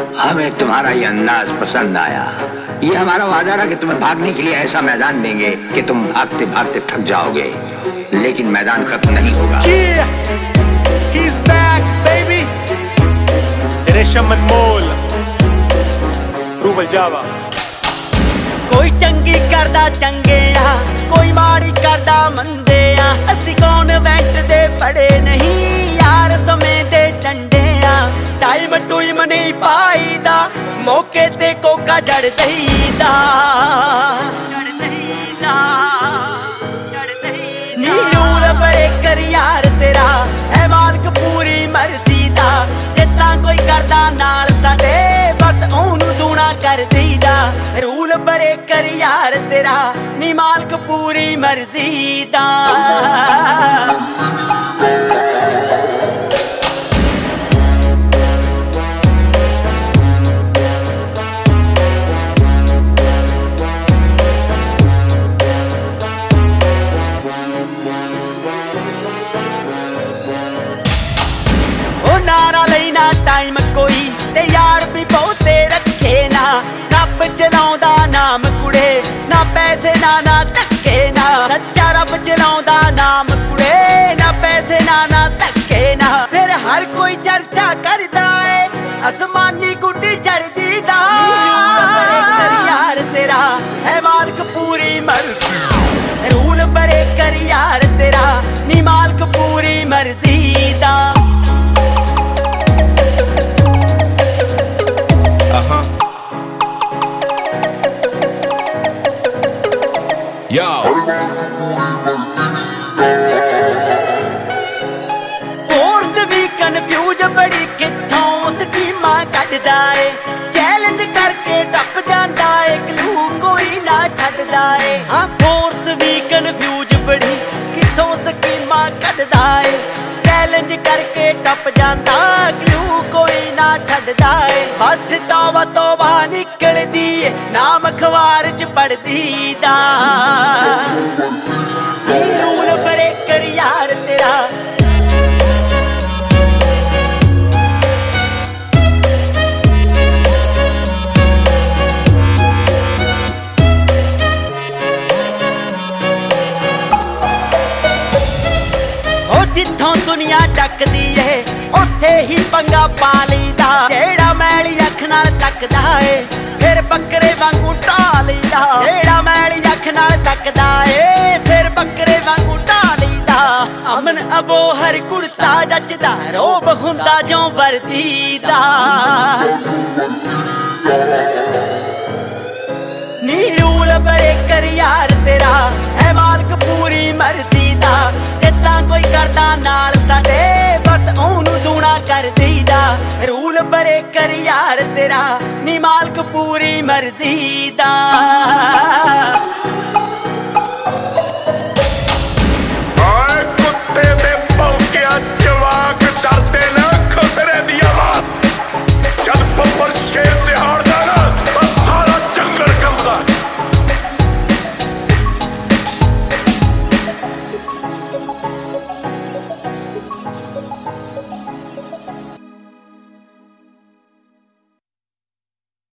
हमें तुम्हारा ये अंदाज पसंद आया। ये हमारा वादा रहा कि तुम्हें भागने के लिए ऐसा मैदान देंगे कि तुम भागते भागते थक जाओगे, लेकिन मैदान खत्म नहीं होगा। He's back, baby. रेशम अनमोल, रूबल जावा। कोई चंगी करदा चंगे आ, कोई माड़ी करदा मंदे आ। असी कॉन्वेंट दे पढ़े नहीं यार, समय दे झंडे आ। टाइम टूइम नहीं पाईदा, मौके ते कोका जड़ दईदा। नी रूल ब्रेकर यार तेरा है मालिक पूरी मर्जी दा। जिद्दां कोई करदा नाल साडे बस ओनू दूना कर दईदा। रूल ब्रेकर यार तेरा नी मालिक पूरी मर्जी दा। नारा लेना टाइम कोई ते यार भी बहुते रखे ना। रब चलाउंदा नाम कुड़े, ना पैसे ना धक्के ना। सच्चा रब चलाउंदा नाम कुड़े, ना पैसे ना धक्के ना। फिर हर कोई चर्चा करदा है, आसमानी गुड्डी चढ़दी दा। यार तेरा है मालिक पूरी मर्जी, रूल ब्रेकर यार तेरा नी मालिक पूरी मर्जी दा। फोर्स भी कन्फ्यूज बड़ी किथों स्कीमां कढदा है। चैलेंज करके टप जांदा है, क्लू कोई ना छड्डदा है। हाँ फोर्स भी कन्फ्यूज बड़ी किथों स्कीमां कढदा है। चैलेंज करके टप जांदा, क्लू कोई ना छड्डदा है। बस तौबा तौबा निकलदी है, नाम अखबार च पढ़दी दा। रूल ब्रेकर यार तेरा जिथों दुनिया टकदी है उत्थे ही पंगा पा लईदा। जेड़ा मैली अख नाल तकदा है फिर बकरे वांगू ढा लईदा। जेड़ा मैली अख नाल तकदा है फिर बकरे वांगू ढा लईदा। अमन अबो हर कुर्ता जचदा, रोब हुंदा जो वर्दी दा। नी रूल ब्रेकर यार तेरा है मालिक पूरी मर्जी दा। जिद्दां कोई करदा नाल साडे बस ओनू दूना कर दईदा। रूल ब्रेकर यार तेरा नी मालिक पूरी मर्जी दा।